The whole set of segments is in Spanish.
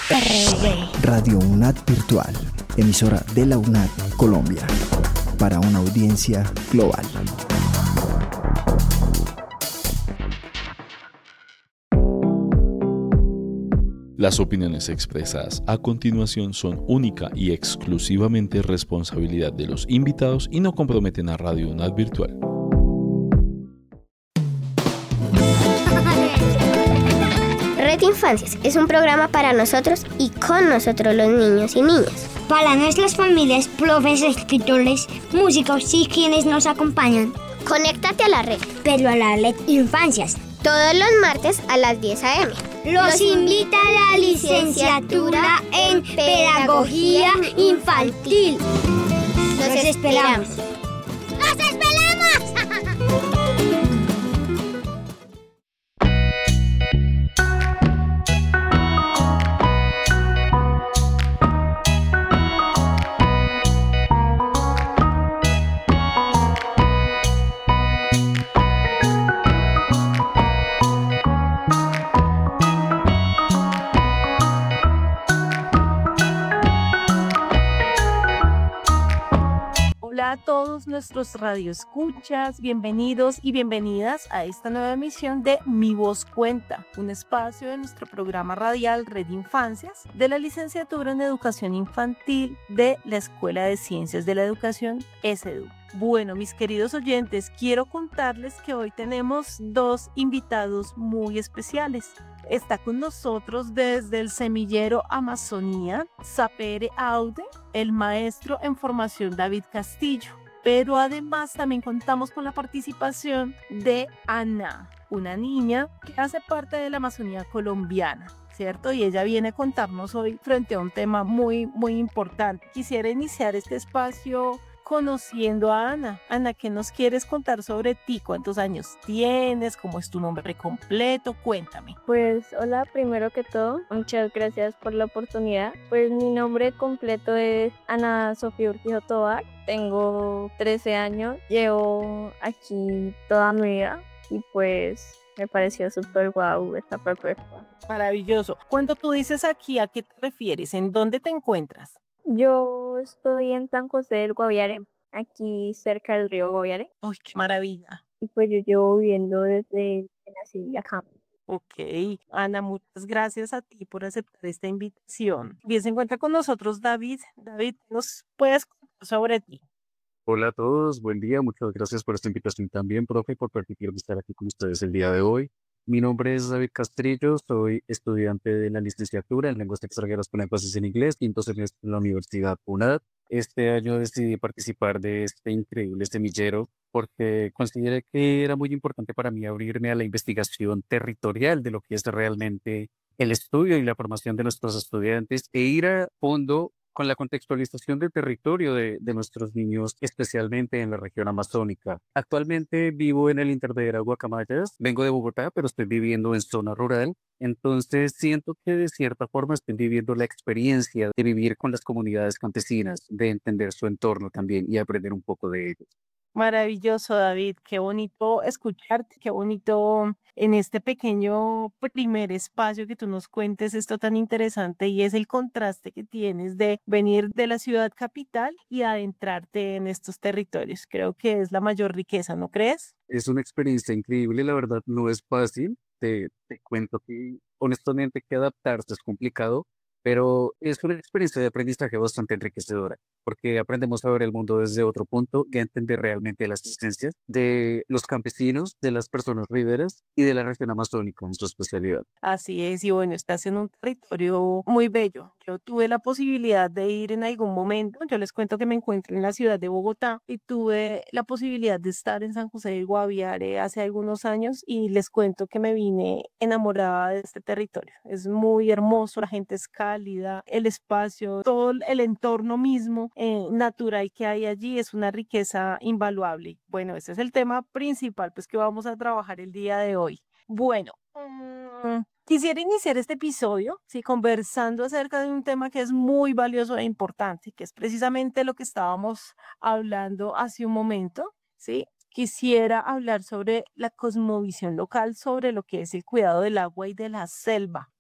Radio UNAD Virtual, emisora de la UNAD Colombia, para una audiencia global. Las opiniones expresadas a continuación son única y exclusivamente responsabilidad de los invitados y no comprometen a Radio UNAD Virtual. Red Infancias es un programa para nosotros y con nosotros los niños y niñas. Para nuestras familias, profes, escritores, músicos y quienes nos acompañan. Conéctate a la red. Pero a la Red Infancias. Todos los martes a las 10 a.m. Los invita a la licenciatura en Pedagogía Infantil. Los esperamos. ¡Los esperamos! Hola a todos nuestros radioescuchas, bienvenidos y bienvenidas a esta nueva emisión de Mi Voz Cuenta, un espacio de nuestro programa radial Red Infancias de la Licenciatura en Educación Infantil de la Escuela de Ciencias de la Educación, ESEDU. Bueno, mis queridos oyentes, quiero contarles que hoy tenemos dos invitados muy especiales. Está con nosotros desde el semillero Amazonía, Sapere Aude, el maestro en formación David Castillo. Pero además también contamos con la participación de Ana, una niña que hace parte de la Amazonía colombiana, ¿cierto? Y ella viene a contarnos hoy frente a un tema muy importante. Quisiera iniciar este espacio conociendo a Ana. Ana, ¿qué nos quieres contar sobre ti? ¿Cuántos años tienes? ¿Cómo es tu nombre completo? Cuéntame. Pues hola, primero que todo, muchas gracias por la oportunidad. Pues mi nombre completo es Ana Sofía Urquijo Tobar, tengo 13 años, llevo aquí toda mi vida y pues me pareció súper guau esta propuesta. Maravilloso. Cuando tú dices aquí, ¿a qué te refieres? ¿En dónde te encuentras? Yo estoy en San José del Guaviare, aquí cerca del río Guaviare. ¡Uy, qué maravilla! Y pues yo llevo viviendo desde que nací acá. Ok, Ana, muchas gracias a ti por aceptar esta invitación. Bien, se encuentra con nosotros David. David, ¿nos puedes contar sobre ti? Hola a todos, buen día, muchas gracias por esta invitación también, profe, por permitirme estar aquí con ustedes el día de hoy. Mi nombre es David Castrillo, soy estudiante de la licenciatura en Lenguas Extranjeras con énfasis en inglés, quinto semestre en la Universidad UNAD. Este año decidí participar de este increíble semillero porque consideré que era muy importante para mí abrirme a la investigación territorial de lo que es realmente el estudio y la formación de nuestros estudiantes e ir a fondo con la contextualización del territorio de nuestros niños, especialmente en la región amazónica. Actualmente vivo en el Interdera Guacamayas, vengo de Bogotá, pero estoy viviendo en zona rural, entonces siento que de cierta forma estoy viviendo la experiencia de vivir con las comunidades campesinas, de entender su entorno también y aprender un poco de ellos. Maravilloso, David. Qué bonito escucharte, qué bonito en este pequeño primer espacio que tú nos cuentes esto tan interesante y es el contraste que tienes de venir de la ciudad capital y adentrarte en estos territorios. Creo que es la mayor riqueza, ¿no crees? Es una experiencia increíble, la verdad no es fácil, te cuento que honestamente que adaptarse es complicado, pero es una experiencia de aprendizaje bastante enriquecedora, porque aprendemos a ver el mundo desde otro punto y a entender realmente las esencias de los campesinos, de las personas riberas y de la región amazónica en su especialidad. Así es, y bueno, estás en un territorio muy bello. Yo tuve la posibilidad de ir en algún momento, yo les cuento que me encuentro en la ciudad de Bogotá y tuve la posibilidad de estar en San José del Guaviare hace algunos años y les cuento que me vine enamorada de este territorio. Es muy hermoso, la gente es cálida, el espacio, todo el entorno mismo natural que hay allí es una riqueza invaluable. Bueno, ese es el tema principal pues que vamos a trabajar el día de hoy. Bueno, quisiera iniciar este episodio, sí, conversando acerca de un tema que es muy valioso e importante, que es precisamente lo que estábamos hablando hace un momento, ¿sí? Quisiera hablar sobre la cosmovisión local, sobre lo que es el cuidado del agua y de la selva,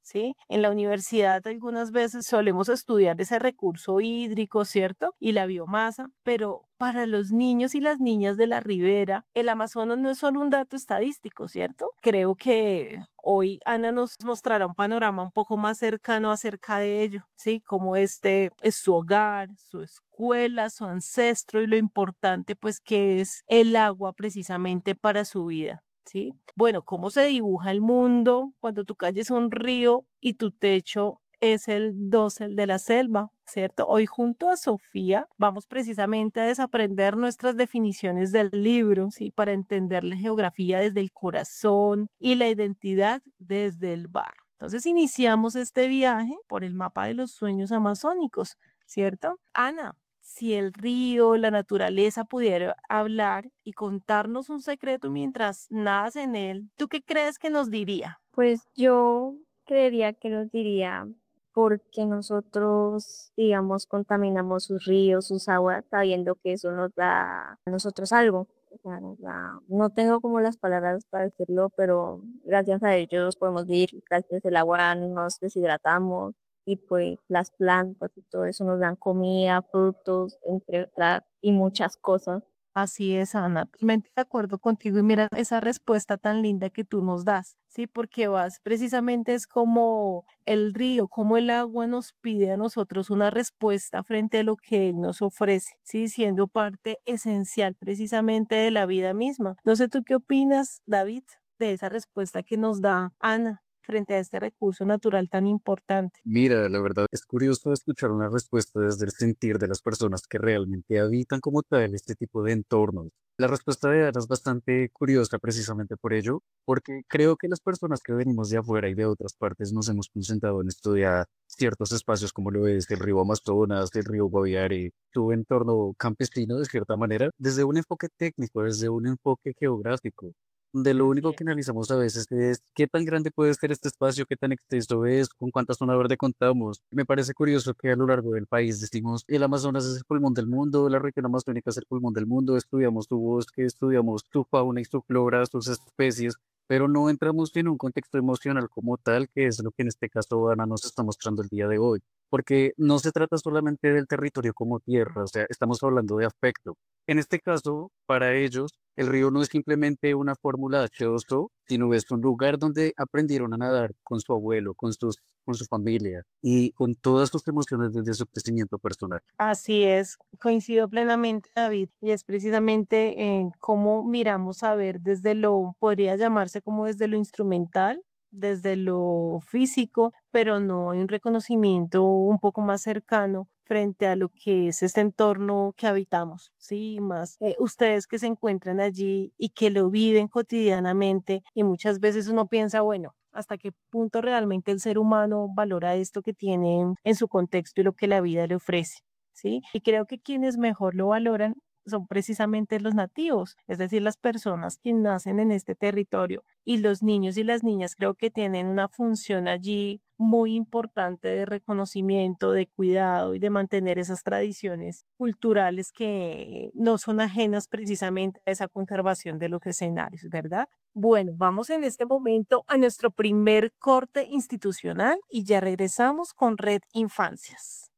¿sí? En la universidad algunas veces solemos estudiar ese recurso hídrico, ¿cierto? Y la biomasa, pero para los niños y las niñas de la ribera, el Amazonas no es solo un dato estadístico, ¿cierto? Creo que hoy Ana nos mostrará un panorama un poco más cercano acerca de ello, ¿sí? Como este es su hogar, su escuela, su ancestro y lo importante pues que es el agua precisamente para su vida. ¿Sí? Bueno, ¿cómo se dibuja el mundo cuando tu calle es un río y tu techo es el dosel de la selva? ¿Cierto? Hoy junto a Sofía vamos precisamente a desaprender nuestras definiciones del libro, ¿sí? Para entender la geografía desde el corazón y la identidad desde el barro. Entonces iniciamos este viaje por el mapa de los sueños amazónicos, ¿cierto? Ana, si el río, la naturaleza pudiera hablar y contarnos un secreto mientras nadas en él, ¿tú qué crees que nos diría? Pues yo creería que nos diría porque nosotros, digamos, contaminamos sus ríos, sus aguas, sabiendo que eso nos da a nosotros algo. O sea, no tengo como las palabras para decirlo, pero gracias a ellos podemos vivir, gracias al agua no nos deshidratamos y pues las plantas y todo eso nos dan comida, frutos, entre otras, y muchas cosas. Así es, Ana, totalmente de acuerdo contigo y mira esa respuesta tan linda que tú nos das, ¿sí? Porque vas, precisamente es como el río, como el agua nos pide a nosotros una respuesta frente a lo que él nos ofrece, ¿sí? Siendo parte esencial precisamente de la vida misma. No sé tú qué opinas, David, de esa respuesta que nos da Ana frente a este recurso natural tan importante. Mira, la verdad es curioso escuchar una respuesta desde el sentir de las personas que realmente habitan como tal este tipo de entornos. La respuesta de Ana es bastante curiosa precisamente por ello, porque creo que las personas que venimos de afuera y de otras partes nos hemos concentrado en estudiar ciertos espacios como lo es el río Amazonas, el río Guaviare, su entorno campesino de cierta manera, desde un enfoque técnico, desde un enfoque geográfico donde lo único que analizamos a veces es qué tan grande puede ser este espacio, qué tan extenso es, con cuánta zona verde contamos. Me parece curioso que a lo largo del país decimos, el Amazonas es el pulmón del mundo, la región amazónica es el pulmón del mundo, estudiamos su bosque, estudiamos su fauna y su flora, sus especies, pero no entramos en un contexto emocional como tal, que es lo que en este caso Ana nos está mostrando el día de hoy. Porque no se trata solamente del territorio como tierra, o sea, estamos hablando de afecto. En este caso, para ellos, el río no es simplemente una fórmula H2O, sino es un lugar donde aprendieron a nadar con su abuelo, con su familia y con todas sus emociones desde su crecimiento personal. Así es, coincido plenamente, David, y es precisamente cómo miramos a ver desde lo, podría llamarse como desde lo instrumental, desde lo físico, pero no hay un reconocimiento un poco más cercano frente a lo que es este entorno que habitamos, ¿sí? Más ustedes que se encuentran allí y que lo viven cotidianamente y muchas veces uno piensa, bueno, ¿hasta qué punto realmente el ser humano valora esto que tiene en su contexto y lo que la vida le ofrece? ¿Sí? Y creo que quienes mejor lo valoran son precisamente los nativos, es decir, las personas que nacen en este territorio. Y los niños y las niñas creo que tienen una función allí muy importante de reconocimiento, de cuidado y de mantener esas tradiciones culturales que no son ajenas precisamente a esa conservación de los escenarios, ¿verdad? Bueno, vamos en este momento a nuestro primer corte institucional y ya regresamos con Red Infancias.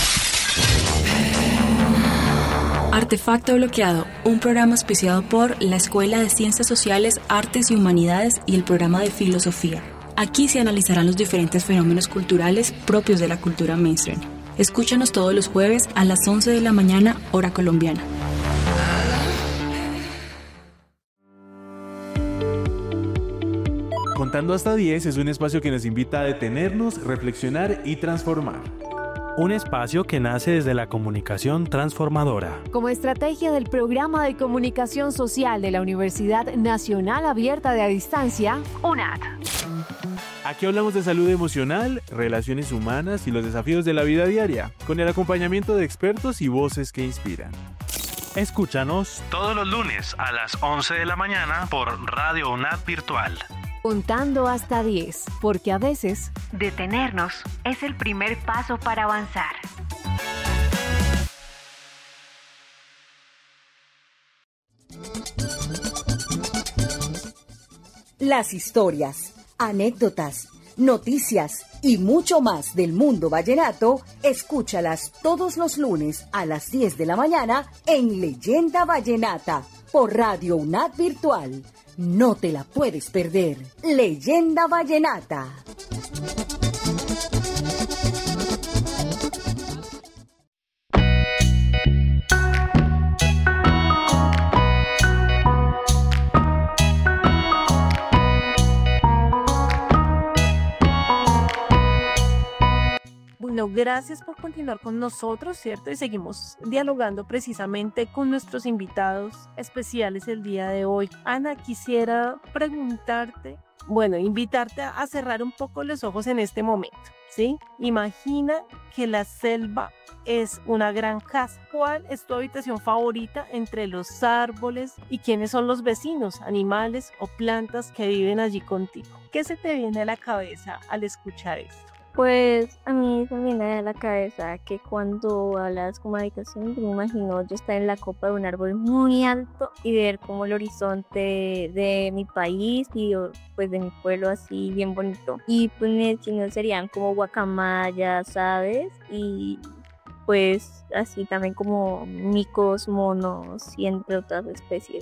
Artefacto Bloqueado, un programa auspiciado por la Escuela de Ciencias Sociales, Artes y Humanidades y el programa de Filosofía. Aquí se analizarán los diferentes fenómenos culturales propios de la cultura mainstream. Escúchanos todos los jueves a las 11 de la mañana, hora colombiana. Contando hasta 10 es un espacio que nos invita a detenernos, reflexionar y transformar. Un espacio que nace desde la comunicación transformadora. Como estrategia del Programa de Comunicación Social de la Universidad Nacional Abierta de a Distancia, UNAD. Aquí hablamos de salud emocional, relaciones humanas y los desafíos de la vida diaria, con el acompañamiento de expertos y voces que inspiran. Escúchanos todos los lunes a las 11 de la mañana por Radio UNAD Virtual. Contando hasta 10, porque a veces detenernos es el primer paso para avanzar. Las historias, anécdotas, noticias y mucho más del mundo vallenato, escúchalas todos los lunes a las 10 de la mañana en Leyenda Vallenata por Radio UNAD Virtual. No te la puedes perder. Leyenda Vallenata. Bueno, gracias por continuar con nosotros, ¿cierto? Y seguimos dialogando precisamente con nuestros invitados especiales el día de hoy. Ana, quisiera preguntarte, invitarte a cerrar un poco los ojos en este momento, ¿sí? Imagina que la selva es una gran casa. ¿Cuál es tu habitación favorita entre los árboles y quiénes son los vecinos, animales o plantas que viven allí contigo? ¿Qué se te viene a la cabeza al escuchar esto? Pues a mí se me viene a la cabeza que cuando hablas como habitación, yo me imagino yo estar en la copa de un árbol muy alto y ver como el horizonte de mi país y pues de mi pueblo así bien bonito. Y pues mis vecinos serían como guacamayas, aves y pues así también como micos, monos y entre otras especies.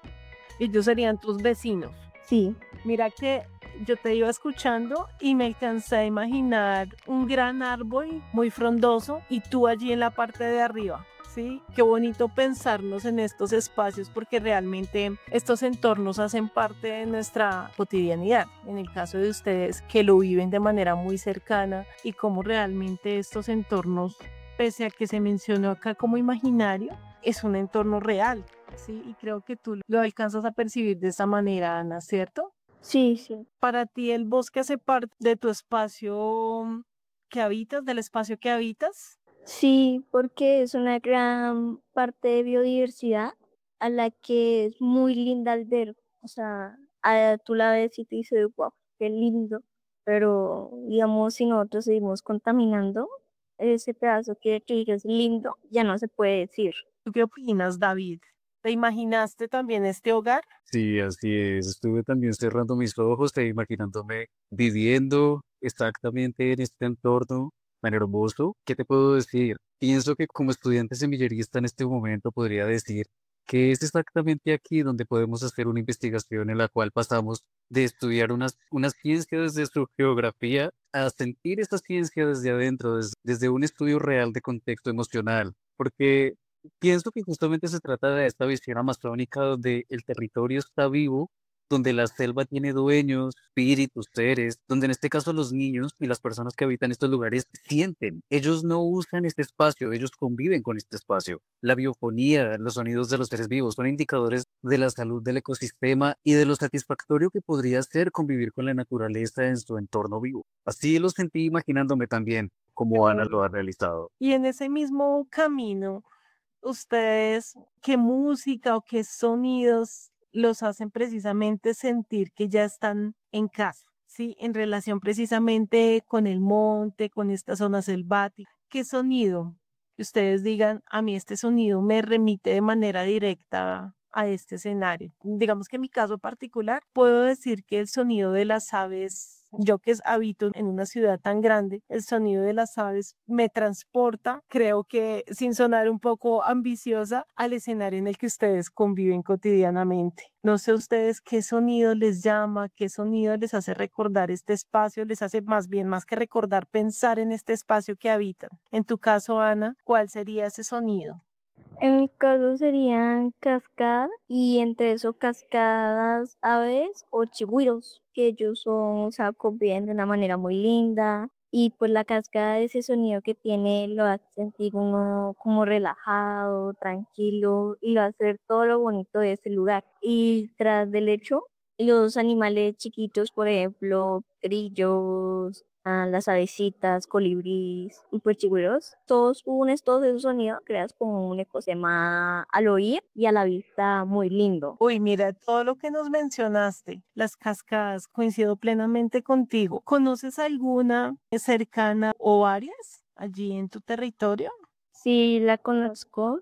Ellos serían tus vecinos. Sí. Mira que yo te iba escuchando y me alcancé a imaginar un gran árbol muy frondoso y tú allí en la parte de arriba, ¿sí? Qué bonito pensarnos en estos espacios porque realmente estos entornos hacen parte de nuestra cotidianidad. En el caso de ustedes que lo viven de manera muy cercana y cómo realmente estos entornos, pese a que se mencionó acá como imaginario, es un entorno real, ¿sí? Y creo que tú lo alcanzas a percibir de esa manera, Ana, ¿cierto? Sí, sí. Para ti el bosque hace parte de tu espacio que habitas, del espacio que habitas. Sí, porque es una gran parte de biodiversidad a la que es muy linda al ver. O sea, tú la ves y te dices, wow, qué lindo. Pero, digamos, si nosotros seguimos contaminando, ese pedazo que es lindo ya no se puede decir. ¿Tú qué opinas, David? ¿Te imaginaste también este hogar? Sí, así es. Estuve también cerrando mis ojos e imaginándome viviendo exactamente en este entorno tan hermoso. ¿Qué te puedo decir? Pienso que como estudiante semillerista en este momento podría decir que es exactamente aquí donde podemos hacer una investigación en la cual pasamos de estudiar unas ciencias desde su geografía a sentir esa ciencia desde adentro, desde un estudio real de contexto emocional. Porque pienso que justamente se trata de esta visión amazónica donde el territorio está vivo, donde la selva tiene dueños, espíritus, seres, donde en este caso los niños y las personas que habitan estos lugares sienten. Ellos no usan este espacio, ellos conviven con este espacio. La biofonía, los sonidos de los seres vivos son indicadores de la salud del ecosistema y de lo satisfactorio que podría ser convivir con la naturaleza en su entorno vivo. Así lo sentí imaginándome también como Ana lo ha realizado. Y en ese mismo camino, ustedes, ¿qué música o qué sonidos los hacen precisamente sentir que ya están en casa? Sí, en relación precisamente con el monte, con esta zona selvática. ¿Qué sonido que ustedes digan, a mí este sonido me remite de manera directa a este escenario? Digamos que en mi caso particular, puedo decir que el sonido de las aves, yo que habito en una ciudad tan grande, el sonido de las aves me transporta, creo que sin sonar un poco ambiciosa, al escenario en el que ustedes conviven cotidianamente. No sé ustedes qué sonido les llama, qué sonido les hace recordar este espacio, les hace más bien, más que recordar, pensar en este espacio que habitan. En tu caso, Ana, ¿cuál sería ese sonido? En mi caso serían cascadas y entre eso cascadas aves o chigüiros, que ellos son, o sea, conviven de una manera muy linda y pues la cascada, ese sonido que tiene lo hace sentir uno como relajado, tranquilo y lo hace ver todo lo bonito de ese lugar. Y tras del hecho, los animales chiquitos, por ejemplo, grillos, las avecitas, colibríes y pues chigüiros, todos unes todos esos sonidos, creas como un ecosistema al oír y a la vista muy lindo. Uy, mira, todo lo que nos mencionaste, las cascadas, coincido plenamente contigo. ¿Conoces alguna cercana o varias allí en tu territorio? Sí, la conozco.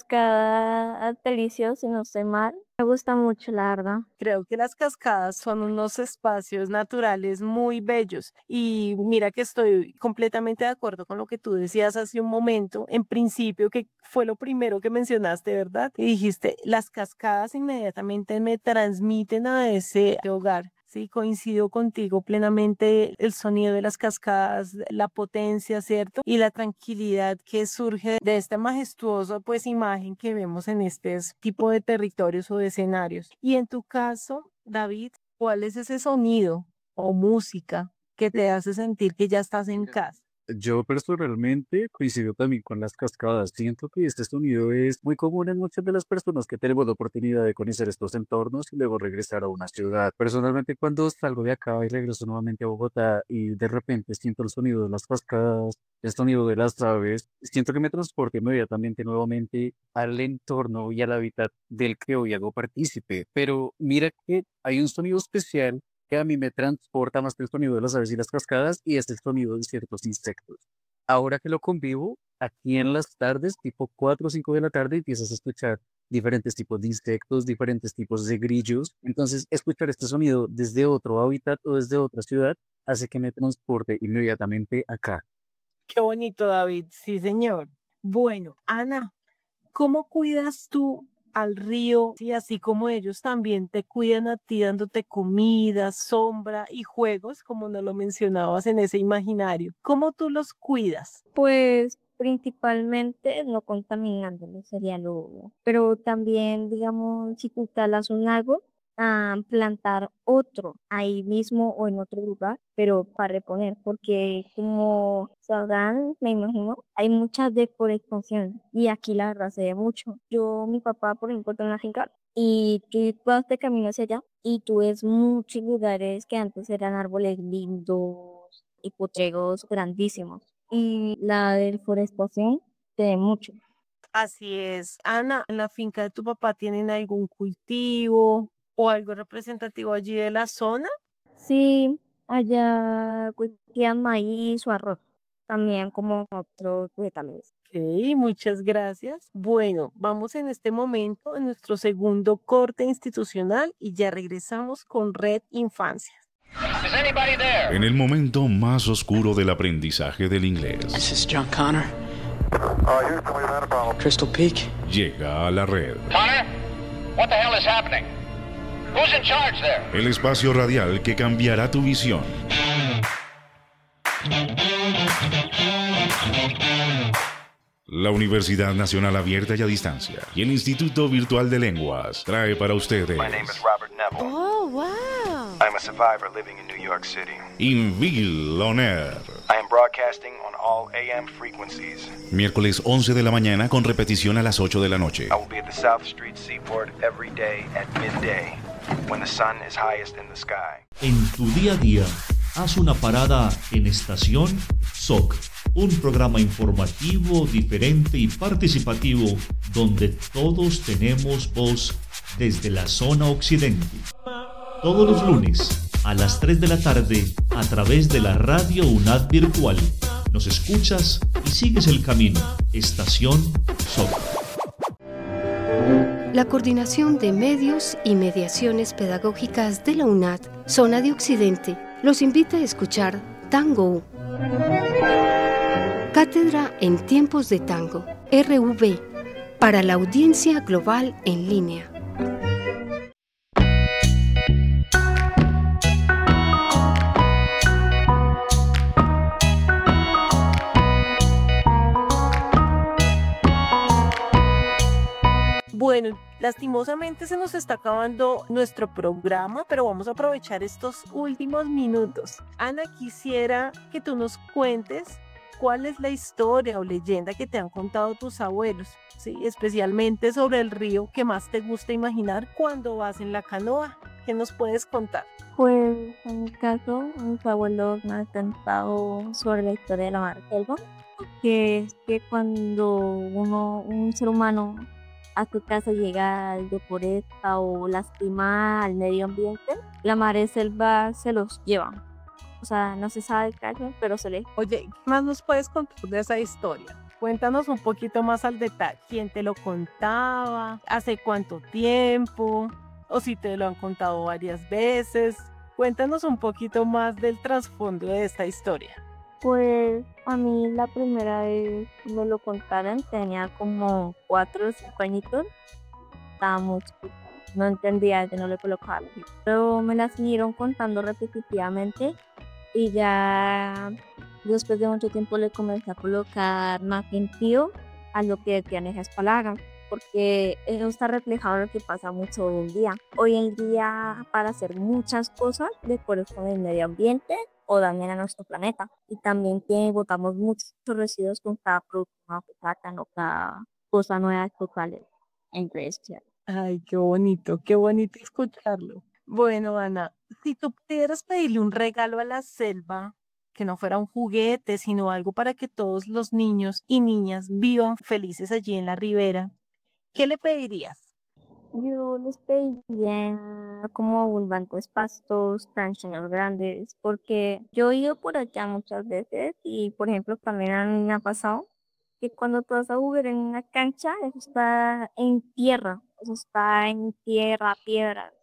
Cascada Deliciosa, si no estoy mal. Me gusta mucho, la verdad. Creo que las cascadas son unos espacios naturales muy bellos y mira que estoy completamente de acuerdo con lo que tú decías hace un momento, en principio, que fue lo primero que mencionaste, ¿verdad? Y dijiste, las cascadas inmediatamente me transmiten a ese hogar. Sí, coincido contigo plenamente, el sonido de las cascadas, la potencia, ¿cierto? Y la tranquilidad que surge de esta majestuosa, pues, imagen que vemos en este tipo de territorios o de escenarios. Y en tu caso, David, ¿cuál es ese sonido o música que te hace sentir que ya estás en casa? Yo personalmente coincido también con las cascadas. Siento que este sonido es muy común en muchas de las personas que tenemos la oportunidad de conocer estos entornos y luego regresar a una ciudad. Personalmente, cuando salgo de acá y regreso nuevamente a Bogotá y de repente siento el sonido de las cascadas, el sonido de las aves, siento que me transporta inmediatamente nuevamente al entorno y al hábitat del que hoy hago partícipe. Pero mira que hay un sonido especial que a mí me transporta más que el sonido de las aves y las cascadas, y es el sonido de ciertos insectos. Ahora que lo convivo, aquí en las tardes, tipo 4 o 5 de la tarde, empiezas a escuchar diferentes tipos de insectos, diferentes tipos de grillos. Entonces, escuchar este sonido desde otro hábitat o desde otra ciudad hace que me transporte inmediatamente acá. Qué bonito, David. Sí, señor. Bueno, Ana, ¿cómo cuidas tú al río? Y así como ellos también te cuidan a ti dándote comida, sombra y juegos, como nos lo mencionabas en ese imaginario. ¿Cómo tú los cuidas? Pues principalmente no contaminándolos sería lo obvio. Pero también, digamos, si tú talas un árbol, plantar otro ahí mismo o en otro lugar, pero para reponer, porque como sabrán, me imagino, hay mucha deforestación y aquí la verdad se ve mucho. Mi papá, por ejemplo, tiene una finca y tú vas de camino hacia allá y tú ves muchos lugares que antes eran árboles lindos y potreros grandísimos. Y la deforestación se ve mucho. Así es. Ana, ¿en la finca de tu papá tienen algún cultivo o algo representativo allí de la zona? Sí, allá cultivan maíz o arroz, también como otros vegetales. Ok, muchas gracias. Bueno, vamos en este momento en nuestro segundo corte institucional y ya regresamos con Red Infancia. En el momento más oscuro del aprendizaje del inglés. This is John Connor. Crystal Peak. Llega a la red. Connor, what the hell is happening? Who's in charge there? El espacio radial que cambiará tu visión. La Universidad Nacional Abierta y a Distancia y el Instituto Virtual de Lenguas trae para ustedes My name is Robert Neville. Oh, wow. I'm a survivor living in New York City. Inville On Air. I am broadcasting on all AM frequencies. Miércoles 11 de la mañana con repetición a las 8 de la noche. I will be at the South Street Seaport every day at midday, when the sun is highest in the sky. En tu día a día, haz una parada en Estación SOC, un programa informativo, diferente y participativo donde todos tenemos voz desde la zona occidente. Todos los lunes a las 3 de la tarde a través de la radio UNAD virtual. Nos escuchas y sigues el camino. Estación SOC. La Coordinación de Medios y Mediaciones Pedagógicas de la UNAD, Zona de Occidente, los invita a escuchar Tango. Cátedra en Tiempos de Tango, RV, para la audiencia global en línea. Bueno, lastimosamente se nos está acabando nuestro programa, pero vamos a aprovechar estos últimos minutos. Ana, quisiera que tú nos cuentes cuál es la historia o leyenda que te han contado tus abuelos, ¿sí? Especialmente sobre el río que más te gusta imaginar cuando vas en la canoa. ¿Qué nos puedes contar? Pues en mi caso, mis abuelos me han contado sobre la historia de la Marselva, que es que cuando un ser humano a tu casa llega algo por esta o lastima al medio ambiente, la Marselva se los lleva. O sea, no se sabe el caso, pero se le... Oye, ¿qué más nos puedes contar de esa historia? Cuéntanos un poquito más al detalle. ¿Quién te lo contaba? ¿Hace cuánto tiempo? ¿O si te lo han contado varias veces? Cuéntanos un poquito más del trasfondo de esta historia. Pues a mí la primera vez que me lo contaron tenía como 4 o 5 añitos. Estaba muy chiquita, no entendía, yo no le colocaba la vida. Pero me la siguieron contando repetitivamente y ya después de mucho tiempo le comencé a colocar más sentido a lo que decían esas palabras, porque eso está reflejado en lo que pasa mucho hoy en día. Hoy en día, para hacer muchas cosas de acuerdo con el medio ambiente o dañan a nuestro planeta. Y también que botamos muchos residuos con cada producto nuevo que sacan o cada cosa nueva que sale en redes sociales. Ay, qué bonito escucharlo. Bueno, Ana, si tú pudieras pedirle un regalo a la selva, que no fuera un juguete, sino algo para que todos los niños y niñas vivan felices allí en la ribera, ¿qué le pedirías? Yo les pediría como abundantes pastos, rancheros grandes, porque yo he ido por allá muchas veces y, por ejemplo, también a mí me ha pasado que cuando tú vas a jugar en una cancha, eso está en tierra, eso está en tierra, piedras,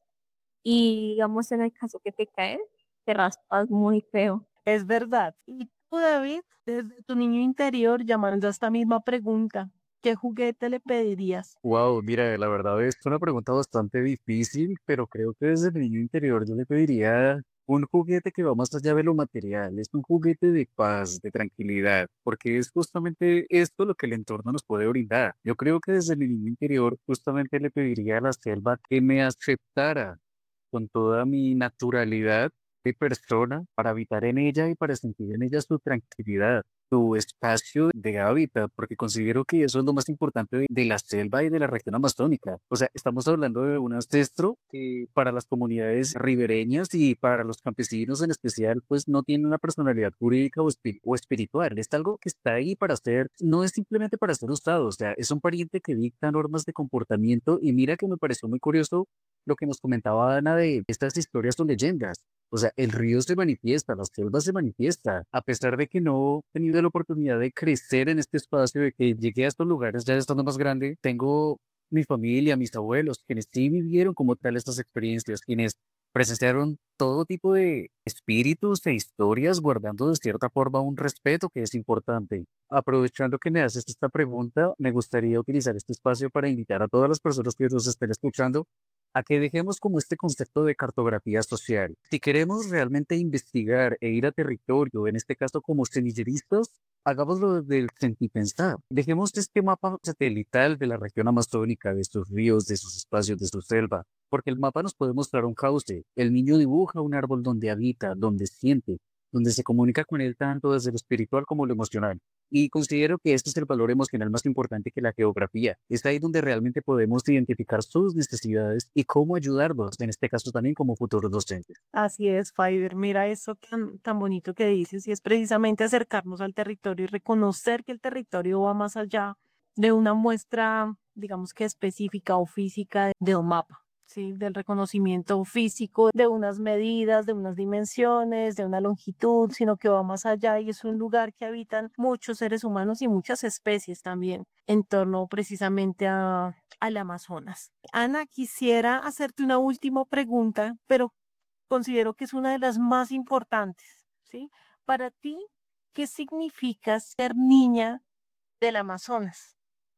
y digamos en el caso que te caes, te raspas muy feo. Es verdad. Y tú, David, desde tu niño interior, llamando a esta misma pregunta, ¿qué juguete le pedirías? Wow, mira, la verdad es una pregunta bastante difícil, pero creo que desde el niño interior yo le pediría un juguete que va más allá de lo material, es un juguete de paz, de tranquilidad, porque es justamente esto lo que el entorno nos puede brindar. Yo creo que desde el niño interior justamente le pediría a la selva que me aceptara con toda mi naturalidad de persona para habitar en ella y para sentir en ella su tranquilidad, su espacio de hábitat, porque considero que eso es lo más importante de la selva y de la región amazónica. O sea, estamos hablando de un ancestro que para las comunidades ribereñas y para los campesinos en especial, pues no tiene una personalidad jurídica o espiritual. Es algo que está ahí para ser, no es simplemente para ser usado, o sea, es un pariente que dicta normas de comportamiento y mira que me pareció muy curioso lo que nos comentaba Ana de estas historias o leyendas. O sea, el río se manifiesta, la selva se manifiesta. A pesar de que no he tenido la oportunidad de crecer en este espacio, de que llegué a estos lugares ya estando más grande, tengo mi familia, mis abuelos, quienes sí vivieron como tal estas experiencias, quienes presenciaron todo tipo de espíritus e historias, guardando de cierta forma un respeto que es importante. Aprovechando que me haces esta pregunta, me gustaría utilizar este espacio para invitar a todas las personas que nos estén escuchando a que dejemos como este concepto de cartografía social. Si queremos realmente investigar e ir a territorio, en este caso como semilleristas, hagámoslo del sentipensar. Dejemos este mapa satelital de la región amazónica, de sus ríos, de sus espacios, de su selva, porque el mapa nos puede mostrar un cauce. El niño dibuja un árbol donde habita, donde siente, donde se comunica con él tanto desde lo espiritual como lo emocional. Y considero que este es el valor emocional más importante que la geografía. Es ahí donde realmente podemos identificar sus necesidades y cómo ayudarlos, en este caso también como futuros docentes. Así es, Fiverr. Mira eso tan bonito que dices, y es precisamente acercarnos al territorio y reconocer que el territorio va más allá de una muestra, digamos que específica o física de un mapa. Sí, del reconocimiento físico, de unas medidas, de unas dimensiones, de una longitud, sino que va más allá y es un lugar que habitan muchos seres humanos y muchas especies también en torno precisamente al Amazonas. Ana, quisiera hacerte una última pregunta, pero considero que es una de las más importantes, ¿sí? Para ti, ¿qué significa ser niña del Amazonas?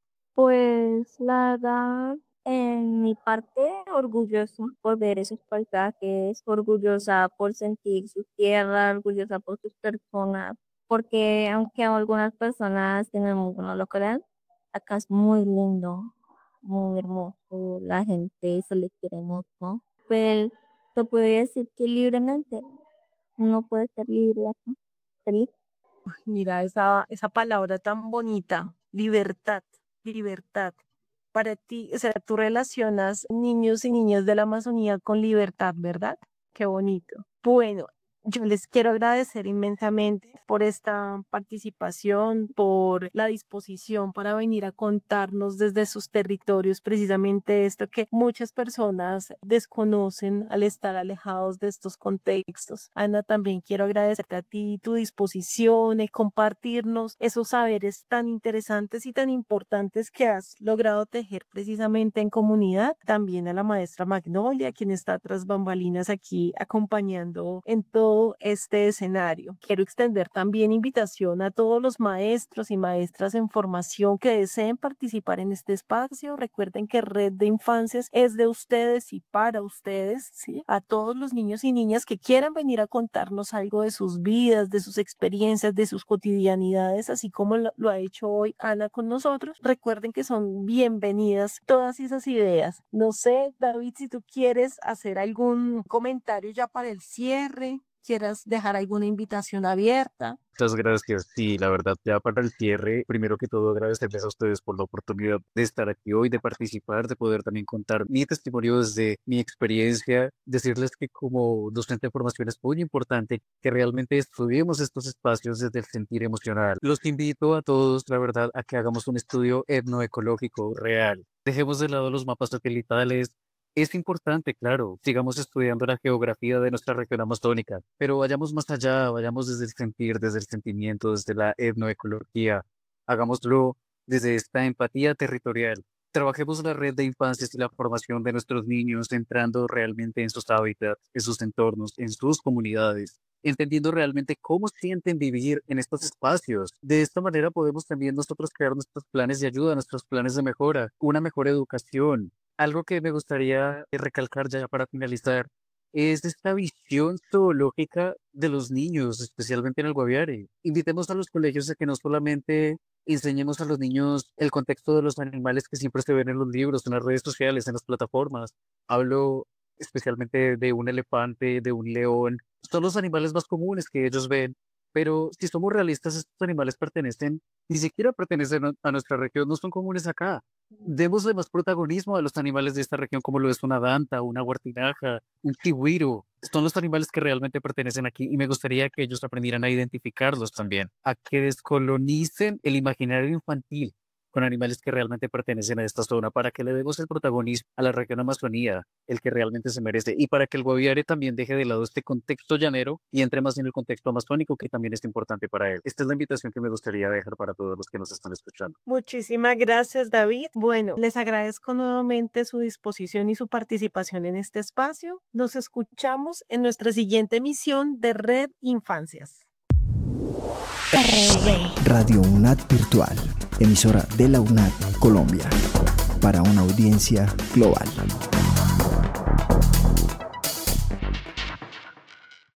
Pues la verdad, en mi parte, orgullosa por ver esos paisajes, orgullosa por sentir su tierra, orgullosa por sus personas, porque aunque algunas personas en el mundo no lo crean, acá es muy lindo, muy hermoso, la gente se le quiere mucho. Pues te podría decir que libremente uno puede ser libre acá, feliz. Mira esa palabra tan bonita, libertad, libertad. Para ti, o sea, tú relacionas niños y niñas de la Amazonía con libertad, ¿verdad? Qué bonito. Bueno, Yo les quiero agradecer inmensamente por esta participación, por la disposición para venir a contarnos desde sus territorios precisamente esto que muchas personas desconocen al estar alejados de estos contextos. Ana, también quiero agradecerte a ti tu disposición y compartirnos esos saberes tan interesantes y tan importantes que has logrado tejer precisamente en comunidad. También a la maestra Magnolia, quien está tras bambalinas aquí acompañando en todo este escenario. Quiero extender también invitación a todos los maestros y maestras en formación que deseen participar en este espacio. Recuerden que Red de Infancias es de ustedes y para ustedes, ¿sí? A todos los niños y niñas que quieran venir a contarnos algo de sus vidas, de sus experiencias, de sus cotidianidades, así como lo ha hecho hoy Ana con nosotros. Recuerden que son bienvenidas todas esas ideas. No sé, David, si tú quieres hacer algún comentario ya para el cierre, quieras dejar alguna invitación abierta. Muchas gracias. Sí, la verdad, ya para el cierre, primero que todo agradecerles a ustedes por la oportunidad de estar aquí hoy, de participar, de poder también contar mi testimonio desde mi experiencia, decirles que como docente de formación es muy importante que realmente estudiemos estos espacios desde el sentir emocional. Los invito a todos, la verdad, a que hagamos un estudio etnoecológico real. Dejemos de lado los mapas satelitales. Es importante, claro, sigamos estudiando la geografía de nuestra región amazónica, pero vayamos más allá, vayamos desde el sentir, desde el sentimiento, desde la etnoecología. Hagámoslo desde esta empatía territorial. Trabajemos la red de infancias y la formación de nuestros niños, entrando realmente en sus hábitats, en sus entornos, en sus comunidades, entendiendo realmente cómo sienten vivir en estos espacios. De esta manera podemos también nosotros crear nuestros planes de ayuda, nuestros planes de mejora, una mejor educación. Algo que me gustaría recalcar ya para finalizar es esta visión zoológica de los niños, especialmente en el Guaviare. Invitemos a los colegios a que no solamente enseñemos a los niños el contexto de los animales que siempre se ven en los libros, en las redes sociales, en las plataformas. Hablo especialmente de un elefante, de un león. Son los animales más comunes que ellos ven. Pero si somos realistas, estos animales ni siquiera pertenecen a nuestra región, no son comunes acá. Démosle más protagonismo a los animales de esta región, como lo es una danta, una huartinaja, un chigüiro. Son los animales que realmente pertenecen aquí y me gustaría que ellos aprendieran a identificarlos también, a que descolonicen el imaginario infantil con animales que realmente pertenecen a esta zona, para que le demos el protagonismo a la región Amazonía, el que realmente se merece, y para que el Guaviare también deje de lado este contexto llanero y entre más en el contexto amazónico, que también es importante para él. Esta es la invitación que me gustaría dejar para todos los que nos están escuchando. Muchísimas gracias, David. Bueno, les agradezco nuevamente su disposición y su participación en este espacio. Nos escuchamos en nuestra siguiente emisión de Red Infancias. Radio UNAD Virtual, emisora de la UNAD Colombia, para una audiencia global.